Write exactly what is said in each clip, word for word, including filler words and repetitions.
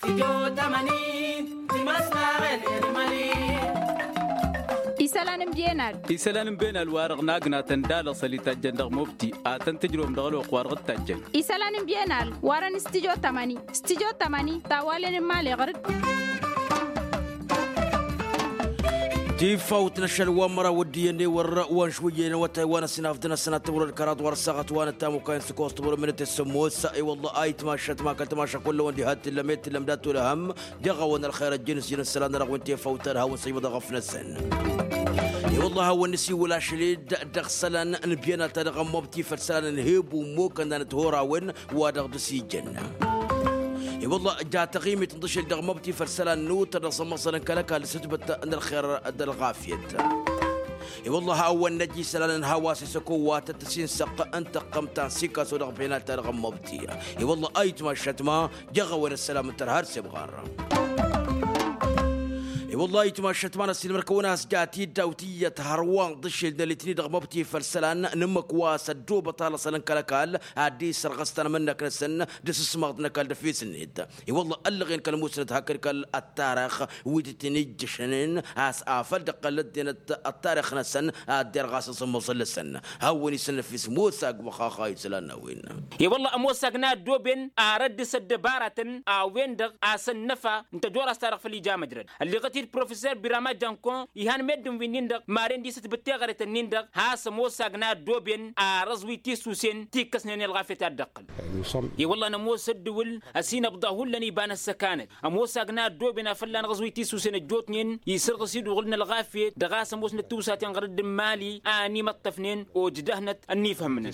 إسلام بينال إسلام بينال وارغ ناقنا تندال صليت الجندق مبتي آتن تجرم دغلو قوارغ التجن إسلام بينال وارن استجو تماني استجو تماني تاوالن مالي غرد كيف فوت نشل ومرة وديني ورا وان شوية نوتا وانا سنافدنا السنة تمر الكرات ورسقت وانا تامو كاين سكوست تمر من السموس اي والله اي تماشت ما كنت ماشى كله وندي هات لميت لمدات ولا هم جغا وانا الخير الجنس جنس السلام رغم انت فوتها ونصيب ضغفنا السن اي والله هو النسي ولا شليد دغسلن نبينا ترغم مبتي فرسلن نهيب ومو كنا نتهورا وين وادغ سيجن اي والله جاء تقييمي تنضش الدغمبتي فرسلان نوت الرسم مثلا كلك لستبت ان الخير الغافيت اي والله اول نجي سلان هواسي سكوات تسين سق انت قمت سيكا سودغ بينات ترغمبتي اي والله ايت ما شتما جغور السلام ترهر سبغار اي والله يتماشت معنا السينما كوناس جاتي داوتية هروان ضش اللي رغبتي فرسلان نمك واسدو بطال سلان كلاكال عادي سرغستنا منك نسن دس سمغت نكال دفيس النيد اي والله اللغين كالموسند هكر كال التاريخ ويدتني جشنين اس افل دقلت دين التاريخ نسن الدير غاس صمص لسن هوني سن في سموساق وخاخا يسلان وين اي والله اموساقنا دوبن ارد سد بارتن اوين دغ اسن نفا انت جورا استارخ في اللي جا مجرد اللي غتي البروفيسور برامات جانكون يهان مدن في نيندق مارين دي ستبتي غرت النيندق ها سمو ساغنا دوبين ارزوي تيسوسين تيكسنين الغافيت الدقل يا والله انا مو سدول اسين بضاهو لني بان السكانت امو ساغنا دوبين فلان غزوي تيسوسين الجوتنين يسرق سيدو غلنا الغافيت دغا سموس نتوسات غرد مالي اني مطفنين وجدهنت اني فهمنا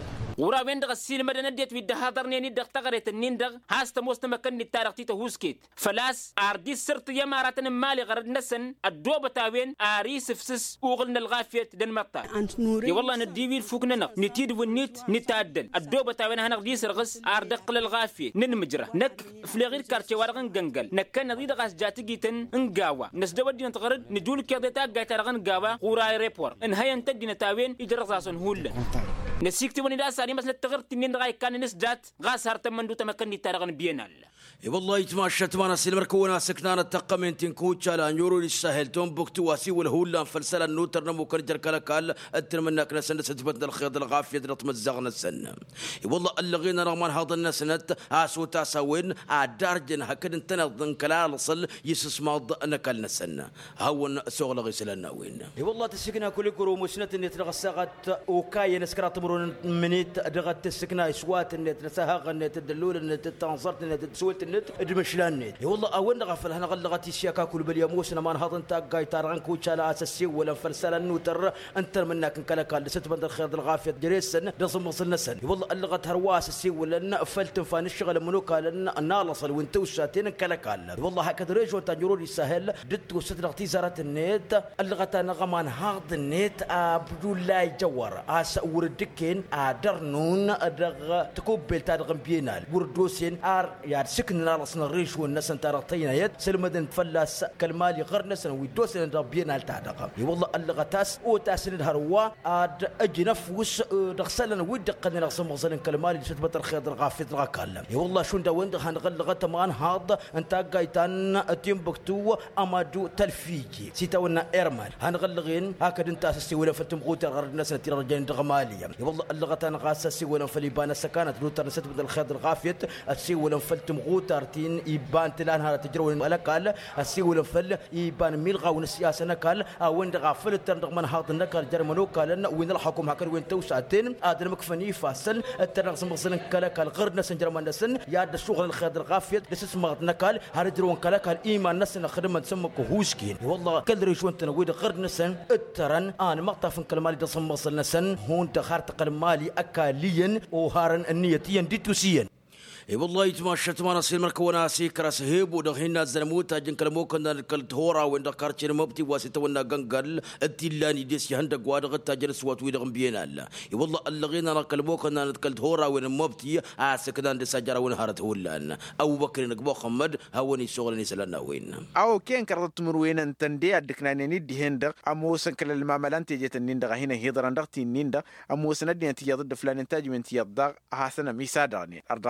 ورا وين دغ السين مدن نديت في دهادرني ندغ تغرت النيندق هاست موس مكن التاريخ تيتا هوسكيت فلاس اردي سرت يمارات مالي غرد نسن الدوبة تاوين آريس فسس وغلنا الغافية دن مطار يا والله نديوي فوقنا نتيد ونيت نتعدل الدوبة تاوين هنغدي سرغس آردق للغافية ننمجرة نك فلغير كارتي ورغن جنجل نكا نريد غاس جاتي جيتن نقاوة نسدوا دي نتغرد نجول كيضيتا جاتا رغن قاوة قوراي ريبور ان هيا نتدي نتاوين يجرغاسون هولا نسيكتي وني دا ساري مثلا تغرد تنين غاي كان نسجات غاس هرتم من دو تمكن نتارغن بينال اي والله يتماشت معنا السينما كونا سكنانا تقمن تنكوتش على نيورو للسهل توم بوكتو واسي والهولا فلسلا نوتر نمو كرجر كلاكال اتر منك نسن ستبت الخيط الغافيه نطم الزغن السن اي والله اللغينا رغم هذا النسنت اسو تاسوين ادارجن هكذا انت كلال صل يسس ماض نكل نسن هون سوغ غيسلنا وين اي والله تسكنا كل كرو مسنت ان يترغسقت وكاي نسكرات مرون منيت دغت تسكنا اسوات ان تسهق ان تدلول ان تنصرت ان تسولت النت ادمشلان والله اول غفل انا غلغتي شيكا كل باليموس انا ما نهضن تاقاي تارغن كوتشالا اساسي ولا فرسلا نوتر انت منك كلكال ست بند الخير الغافيه دريسن دصم وصلنا سن والله اللغت هرواس السي ولا قفلت فان الشغل منوكا لان نالصل وانت وساتين كلكال والله هكذا ريجو تجروني سهل دت وسترغتي زارت النت اللغت انا غمان هاض النت عبد الله جوار اس وردكين ادرنون ادغ تكوبل تارغن بينال وردوسين ار يا سكن نالصنا الريش والناس انت رطينا يد سلمدن فلاس كالمالي غرنسن ويدوسن ربينا التعدق والله اللغتاس او تاسن هروا اد اجنف وس دخسلن ودقن نقسم غسلن كالمالي ستبت الخيط الغافيت الغكال والله شون دا وين هنغلغ تمان هاد انت قايتان تيمبكتو امادو تلفيجي سيتاونا ايرمان هنغلغين هكذا انت اساسي ولا فتم غوت غرنسن تي رجين دغماليا والله اللغتان قاسسي ولا فليبان سكانت لوتر ستبت الخيط الغافيت اسي ولا فلتم غوتارتين يبان تلان هذا تجرون ملكال السي ولا فل يبان ملغا ونسياسه نكال وين غافل ترنق من هاط نكال جرمنو قال وين الحكم هكر وين توساتين ادر مكفني فاصل الترنق مغسل كلكال غرنا سنجرمان نسن يا د الشغل الخير الغافيه دس سمغت نكال هردرون كلكال ايمان نسن خدمه سمك هوسكين والله كل ريش وانت نويد غر نسن الترن انا مقطف كلمالي دس مغسل نسن هون تخارت قلمالي اكاليا وهارن النيتين ديتوسيا اي والله يتماشت معنا سيل مركونا سيكراس هيب ودهنا زلموت اجن كلمو كنا كالتورا وين دكارتشن مبتي واسيتونا غنغل التيلاني ديس يهند غواد تاجر سوات ويدغم بينال اي والله اللغينا كلمو كنا كالتورا وين مبتي اسكدان دي سجرا وين هارت ولان ابو بكر نغبو محمد هوني شغلني سلنا وين او كين كرت مروين انتندي ادكناني ندي هند اموسن كل المعملان تيجت النند هنا هيدران دغتي النند اموسن ندي انت يضد فلان انتاج من تيض حسن ميساداني ارضغتاسن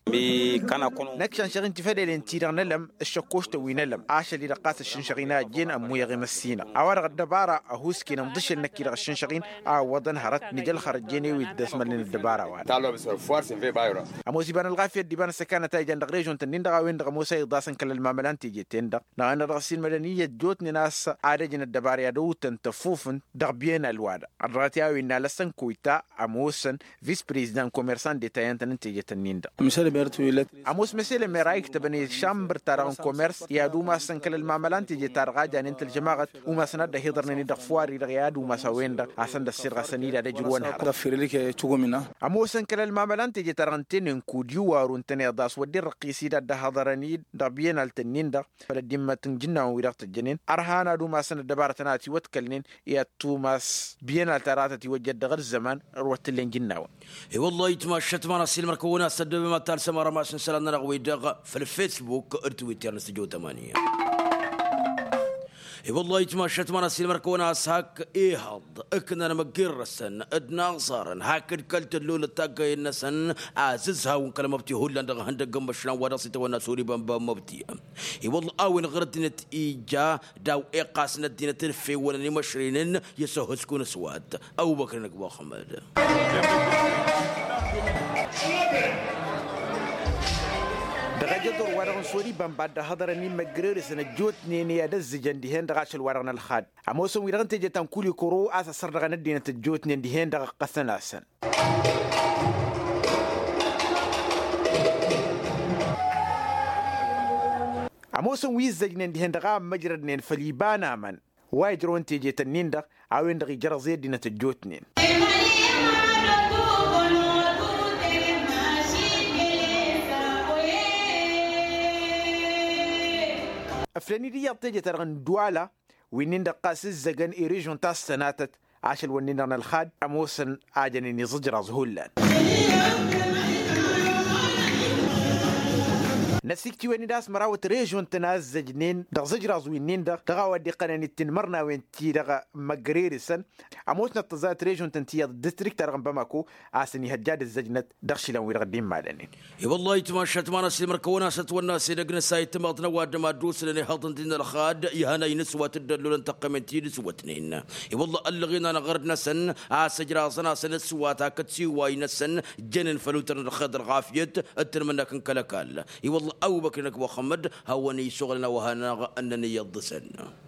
نكشن شغين تفادي الانتيران لم الشكوش توين لم عاش اللي رقاس الشنشغينا جين أمو يغيم السينا أوارغ الدبارة أهوس كي نمضش النكي رغ الشنشغين أعوضن هرت نجل خرجيني ويدسمل لين الدبارة وان أمو سيبان الغافية ديبان السكانة تايجان دغ ريجون تنين دغا وين دغ موسى يضاسن كل المعملان تيجي تندغ نغانا رغسين مدنية جوتني ناس عادجين الدبارة يدو تنتفوفن دغ بيين الواد الراتياوي إنا لسن كويتا أموسن فيس بريزدان كوميرسان دي تاين تنين تيجي تنين دغ أموس مسيلة مرايك تبني شامبر تارغن كوميرس يادو ما سنكل المعملان تيجي تارغا جان انت الجماعة وما سند هيدرني دغ فواري دغ يادو ما سوين دغ عسن دسير غسنيدا دجروان هر أموس سنكل المعملان تيجي تارغن تنين كوديو وارون تنين داس ودي رقيسي دا هضرني دغ بيين التنين دغ فلديما تنجنا ويرغت الجنين أرهانا دو ما سند دبارتناتي وتكلنين يا توماس بيين التراتي وجد دغ الزمان روت اللي جناو اي والله يتمشت ما نسيل مركونا سد ما تال سماره ما سنسلنا نغوي دغ في الفيسبوك ارتويتر نستجو ثمانية اي والله يتمشت ما نسيل مركونا ساك ايه هض اكنا مقر السن ادنا صارن هاك كلت اللول التاقي النسن عززها وكلمه بتي هولاند هندق مشنا وراسيت وانا سوري بامبا مبتي اي والله اوين غردنت ايجا داو ايقاس ندينا تلفي ولا مشرين يسوه سكون سواد ابو بكر نقبا حمد دغجدور ورغن سوري بامباد هضرني مغرر سنه جوتني ني دز جندي هند غاشل ورغن الخاد اموسو ويرغن تجي تنكولي كرو اس سردغن دينه جوتني دي هند قسنا سن اموسو ويزجن دي هند غا مجردن فليبانا من وايدرون تجي تنيندا اوين دغي جرزي دينه جوتني أفلاني دي يبتجي ترغن دوالا وينين دقاس الزغن إيريجون تاس سناتت عاشل ونين رن الخاد أموسن آجنيني زجرز هولان نسيكتي وين داس مراوت ريجون تناز زجنين دغ زجرز وينين دغ دغا ودي قناني تنمرنا وين تي دغ مغريري سن اموتنا تزات ريجون تنتي ديستريكت ترغن بماكو اسني هجاد الزجنت دغشي لو يرغدين مالني اي والله يتمشت ما نسي مركونا ست والناس دغنا سايت ماطنا واد ما دوس لني حطن دين الخاد يهنا ينسوا تدلل انتقمتي دسوتنين اي والله الغينا نغردنا سن اسجراسنا سن سواتا كتسي واينسن جنن فلوتر الخضر غافيت اترمنك كلكال اي والله أبو بكر نكبو خمد هوني شغلنا وهنا أنني يضسن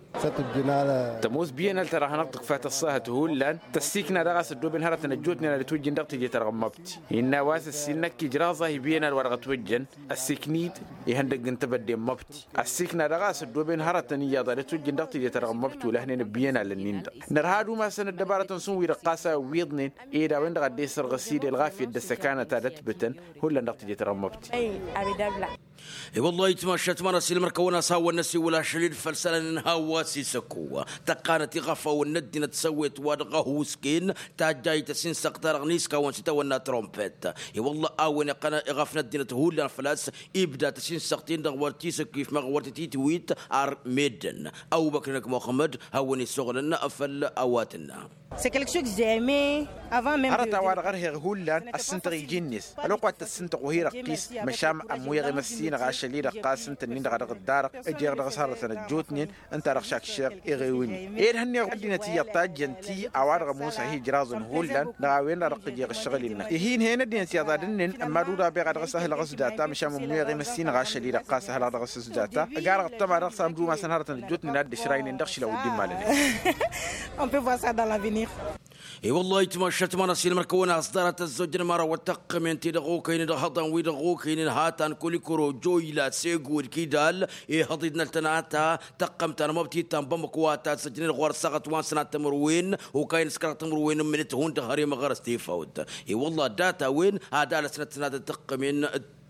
تموز بينا ترى هنطق فات الصاهة هولان تسيكنا رغس الدوبن هرت نجوتنا لتوجن دقت جي ترغمبت إن واس السنك جرازة بينا الورقة توجن السكنيد يهندق انتبدي مبت السكنا رغس الدوبن هرت نياضة لتوجن دقت جي ترغمبت ولهن بينا للنيند نرهادو ما سن الدبارة سوي رقاسة ويضنين إيدا وين غدي سر غسيد الغافية الدسكانة تادت بتن هولان دقت جي ترغمبت أي أبي دبلع اي والله يتمشت ما نسي المركونا ساوى النسي ولا شريد فلسلن هواسي سكوة تقانت غفا والندنا تسويت وادغه سكين تاجاي تسين سقطر غنيسكا ونسيتا ونا ترومبيت اي والله اوين قنا غف ندنا تهول فلاس ابدا تسين سقطين دغورتي كيف ما غورتي تويت ار ميدن او بكرك محمد هوني شغلنا افل اواتنا C'est quelque chose que j'ai aimé avant même. أرتا وارغر هي هولان السنتري جينيس الوقت السنتر وهي رقيس مشام أموي غمسين غاشلي رقاس سنتنين غرق الدار أجي غرق صار سنة جوتنين أنت رخشاك الشير إغيويني إيه هني غدينا تي يطاجن تي أوارغ موسى هي جرازن هولان نغاوين رق جي الشغلين إهين هنا دين سيادادنين أما دودا بي غرق سهل غسداتا مشام أموي غمسين غاشلي رقاس هل غرق سهل غارق طبعا رق سامدو ما سنهارة جوتنين هاد شراين ندخش لو دين مالني. On peut voir ça dans l'avenir. اي والله يتمشت ما نسي المركونه اصدرت الزوج مره وتقم انت دغوكين دهضن ويدغوكين هاتان كل كرو جويلا سيغور كيدال اي هضيدنا التناتا تقمت انا مبتي تنبم كواتا سجن الغور سقط وان سنه تمروين وكاين سكرت تمروين من هون دهري مغرستي فوت اي والله داتا وين هذا سنه سنه تقمين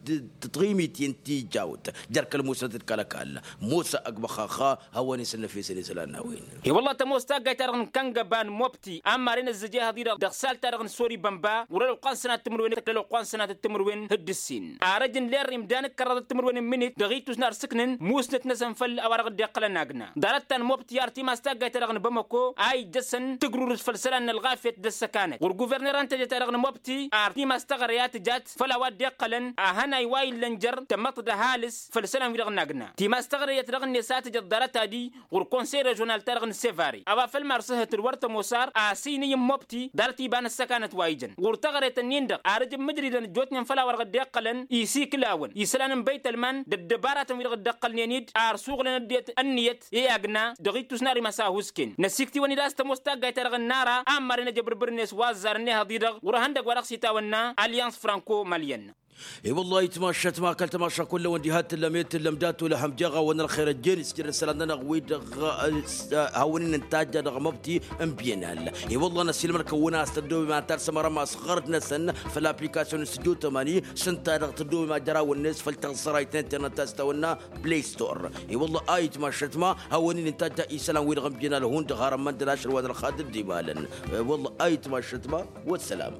تطغيمي تنتي جاوت جرك الموسى تتكلكال موسى أقبخاخا هواني سنة في سنة سلان هوين هي والله تموستا قاي ترغن كنغبان موبتي أما رين الزجاجة هذه دخسال ترغن سوري بمبا ورلو قان سنة تمروين تكلو قان سنة تمروين هد السين أرجن لير إمدانك كرر تمروين منيت دغيتو سنار سكنن موسنت نسن فل أورغ ديقلا ناقنا دارتان موبتي يارتي ماستا قاي ترغن بمكو أي جسن تقرور فلسلان الغافية دسكانت والغوفرنر أنت جاي ترغن موبتي أرتي ماستا غريات جات فلا واد ديقلا أهنا رغنا يواي لنجر تمط ده هالس فلسلام في رغنا قنا تيما استغريت رغني ساتج الدارتا دي والكونسي ريجونال ترغن سيفاري أبا في المرسهة الورطة موسار آسيني يموبتي دارتي بان السكانة وايجن ورتغريت النيندق أرجم مجري لن جوتني فلا ورغد ديقلن يسي كلاون يسلان بيت المان ددبارة في رغد دقل نينيد أرسوغ لنا ديت النيت يأغنا دغيتو سناري مساهوسكين نسيكتي وني داست مستاق ترغن نارا أمارنا جبر برنس وازارني هضيدغ ورهندق ورق سيتاونا أليانس فرانكو ماليان. اي والله تماشت ما اكلت ماشا كله ونديهات لميت لمدات ولا حمجاغه وانا الخير الجينس جر سلندنا غويد هاونين انتاج رغمبتي امبينال اي والله نسيل مركونا استدو ما ترس مره ما صغرتنا سن في الابليكاسيون استوديو ثمانية سنت تدو ما جرا والناس فلتغسر انترنت تستونا بلاي ستور اي والله اي تماشت ما هاونين انتاج اسلام ويد غمبينال هون دغار من دلاش واد الخادم ديبالن والله اي تماشت ما والسلام.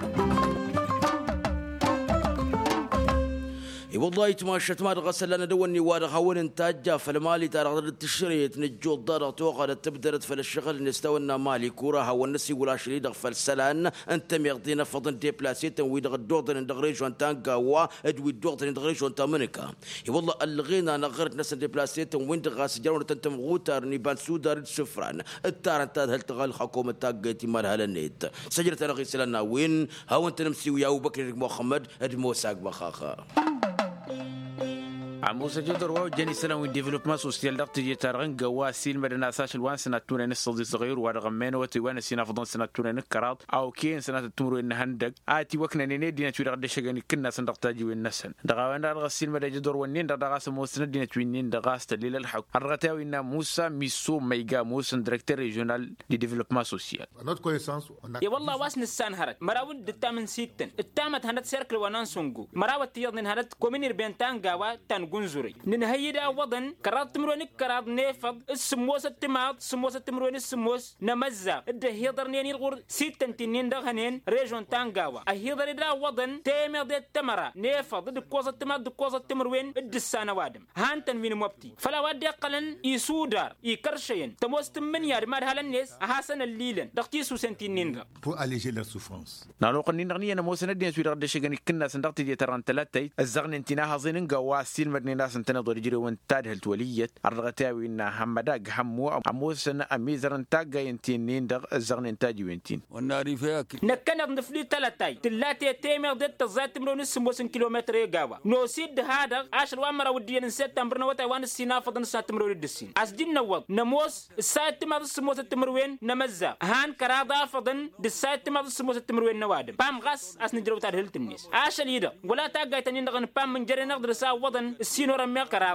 اي والله يتماشت ما غسل لنا دوني وارغ هون انتاج فالمالي ترى التشريت نجو الضرر توقع تبدرت في الشغل نستونا مالي كوره هو النسي ولا شريد غفل سلان انت ميغدينا فضن دي بلاسيت ويدغ الدوغ ندغريش وانت قوا ادوي الدوغ ندغريش وانت منكا اي والله الغينا نغرت ناس دي بلاسيت وين غاس جرون تنتم غوتر نيبان سودر سفران التار انت هل تغال حكومه تاقيتي مال هالنيت سجلت انا غيس لنا وين هاو انت نمسي ويا ابو بكر محمد ادمو ساق بخاخا عموس جدر واو جاني سلام وين ديفلوبمنت سوسيال دقت جي تارغن قواسيل مدن اساس الوان سنه تونين الصدي صغير وارغمين وتوان سينا فضن سنه تونين كرات او كين سنه التمر ان هندق اتي وكنا ني دينا تشي دغ دشغني كنا سندق تاجي وين نسن دغاوان الغسيل مدن جدر ونين دغاس موسن دينا توينين دغاس تليل الحق الرتاوي ان موسى ميسو ميغا موسن دايركتور ريجونال دي ديفلوبمنت سوسيال يا والله واسن السان هرت مراود التامن سيتن التامت هنت سيركل ونان سونغو مراود تيضن هنت كومينير بنتان غاوا تن جنزوري ننهيدا وضن كرات تمروني كرات نيفض السموس التماط سموس التمروني السموس نمزا ده هيدر نيني الغور سيتن تنين دغنين ريجون تانغاوا هيدر دا وضن تيمر دي التمرة نيفض دكوز التماط دكوز التمروين الدسانة وادم هانتن من موبتي فلا وادي قلن يسودار يكرشين تموس تمنيار مار هالناس حسن الليلن دقتيسو سنتين دا pour alléger leur souffrance. نالو قنين نغني انا موسن دي سوير قد شغني كنا سندقتي دي تران ثلاثه الزغن انتنا هازين قواسيل مدني ناس انتنظر يجري وانتاد هالتولية الرغتاوي إن حمداق حمو عموسن أميزر انتاق ينتين دغ الزغن انتاجي وينتين والناري فيها نكنا نفلي ثلاثاي تلاتي تيمر ضد تزات تمرون السموسن كيلومتر يقاوا نوسيد هذا عشر وامر ودينا نسيت تمرنا وتاوان السينا فضن سات تمرون الدسين أسدين نوض نموس السات تمر السموس التمروين نمزا هان كرادا فضن دسات تمر السموس التمروين نوادم بام غاس أسن جرو تار هلت الناس عشر يدا ولا تاقاي تنين دغن بام من جري نقدر سا وضن السينو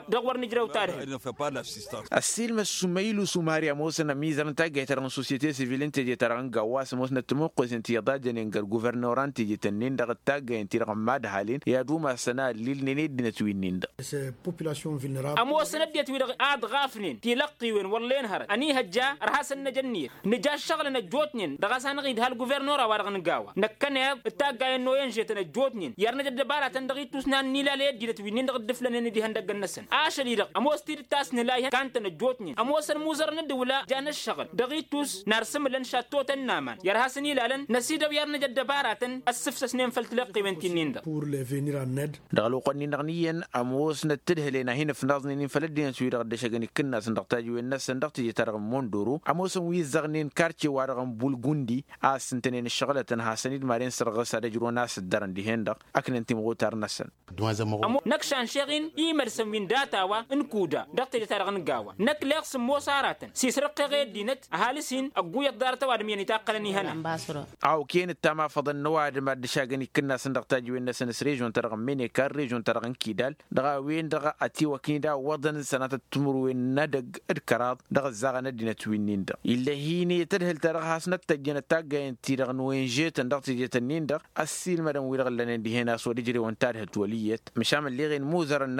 السيلم السميلو سوماريا موسنا ميزان تاجي ترى سوسيتي سيفيلين تجي ترى قواس موسنا تموقس انتي ضاج نينجر غوفرنوران تجي تنين دغ تاجي انتي رقم ماد حالين يا دوما سنا ليل نيد نتوين نين اموسنا ديت ويد اد غافنين تلقي وين ولين هر اني هجا رحسن نجنير نجا شغل نجوتنين دغ سان غيد هال غوفرنورا ورغن غاوا نكن تاجي نو ينجت نجوتنين يرنا جدبارا تندغي توسنان نيلا لي ديت وين دغ دفلن دي هندق النسن عشان يدق أموس تير تاس نلاقيها كانت نجوتني أموس الموزر ندولا جانا الشغل دقيتوس نرسم لن شاتوت النامان يرها سني لالن نسيد ويرنا جد باراتن السفس سنين فلتلقي بنتين دا pour les venir en aide دغلو قنين نغنيا أموس نتده لنا هنا في نازنين فلدين سوي رغد شغني كنا سندقتاجي والناس سندقتي ترغم موندورو أموس ويزغنين كارتي وارغم بولغوندي آس سنتين الشغلة تنها سنيد مارين سرغس رجرو ناس الدرن دي هندق أكن انتي مغوتار نسن أمو نكشان شغين يمرسم من داتاوا انكودا دقتي تارغن غاوا نكليق سمو ساراتن سيسرق غير دينت اهالسين اغويا دارتا وادميني تاقلني هنا او كين التما فضل نواد ما دشاغني كنا سندقتاجي وين سنس ريجون ترغم ميني كار ريجون ترغن كيدال دغا وين دغا اتي وكيدا وضن سنه تمر وين ندق الكرات دغا زغن دينت وين دا الا هيني تدهل ترغ حسنت تجن تاغا انتي رغن وين جيت دقتي جيت نين دغ السيل مدام ويرغ لنا دي هنا سو ديجري وانتاد هتوليت مشامل لي غين موزر الناس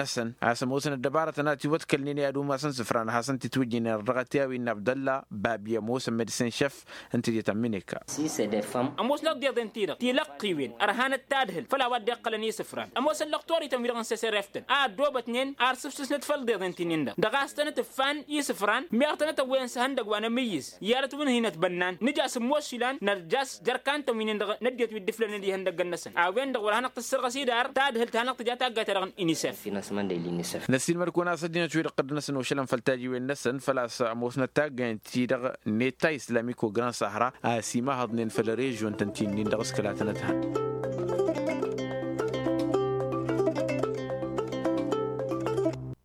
نسن اسموسن الدباره تناتي وتكلني ادو ما سن سفران حسن تتوجين الرغتيا وين عبد الله بابيا موسى ميديسين شيف انت دي تمنيكا سي سي دي فام اموس لك دي دنتيرا تلقي وين ارهان التادهل فلا ود قلني سفران اموس اللقطوري تميرن سيرفتن ا دوبتنين ارسف سنت فل دي دنتينين دغاستنه تفان يسفران ميرتنه وين سهندق وانا ميز يارت من هنا تبنان نجاس موشيلان نرجاس جركان تمين نديت بالدفلن دي هندق النسن ا وين دغ ولا نقص قصيدار تادهل تانق تجاتا غترغن انيسف في ناس من دي انيسف نسين مركونا سدينا شوي قد نسن وشلن فلتاجي وين نسن فلا اموس نتاغ تيدغ نيتا اسلاميكو غران صحراء سيما هضنين في الريجون تنتين دغس كلاتنتها